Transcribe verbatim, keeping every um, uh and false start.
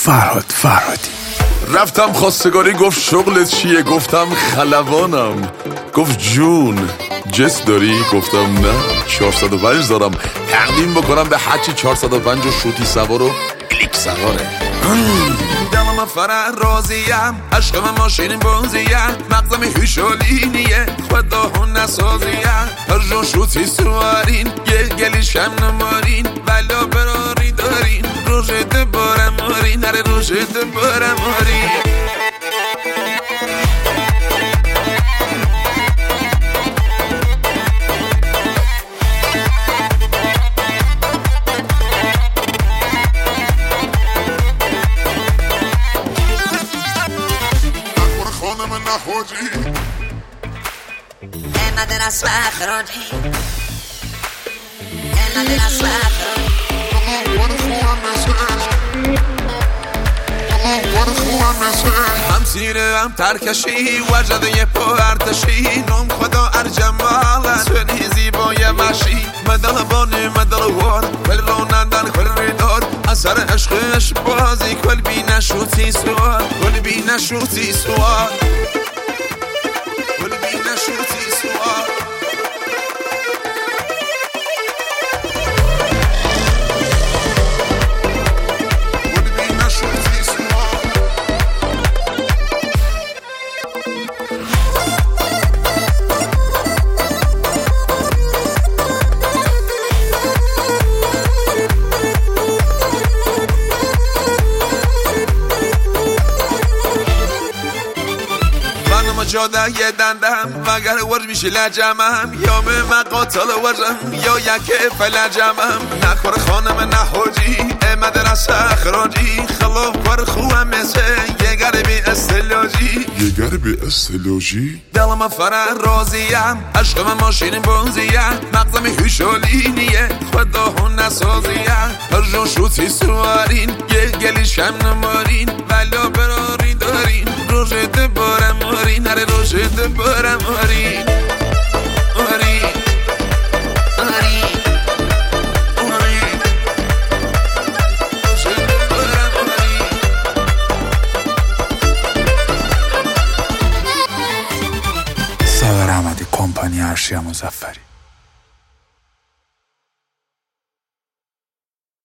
فرهاد فرهادی. رفتم خواستگاری گفت شغلت چیه؟ گفتم خلبانم. گفت جون جس داری؟ گفتم نه چهارصد و پنج دارم تقدیم بکنم به هرچی چهارصد و پنج و شوتی سوار و کلیک سواره. دلم فرح راضیم عشق من ماشین بازیم مغزم هیشالینیه خدا هون نسازیم هر جا شوتی سوارین یه گلیش هم نمارین بلا براری دارین روشت بارم مارین هر روشت بارم مارین. مدرس و اخراجی مدرس و هم سیره هم ترکشی وجده یه پا ارتشی نام خدا ارجمال سنی زیبای مشی مدل بانی مدل وار کل رانندن کل ریدار اثر عشقش بازی کل بی نشوتی سوار کل بی نشوتی سوار کل بی نشوتی سوار. جاده یه دندم مگر ورج میشه لجمم یا به مقاتل ورجم یا یک فلجمم نخور خانم نحوجی مدرس اخراجی خلاف بر خوهم مثل یه گربی استلاجی یه گربی استلاجی. دلم فرح راضیم عشق من ماشین بازیم مغزم هیشالینیه خدا هون نسازیم هر جا شوتی سوارین یه گلیش هم نمارین بلا براری دارین روشت بارم مارین هر روشت بارم مارین مارین مارین مارین روشت بارم مارین. ساغر احمدی، کمپانی ارشیا مظفری.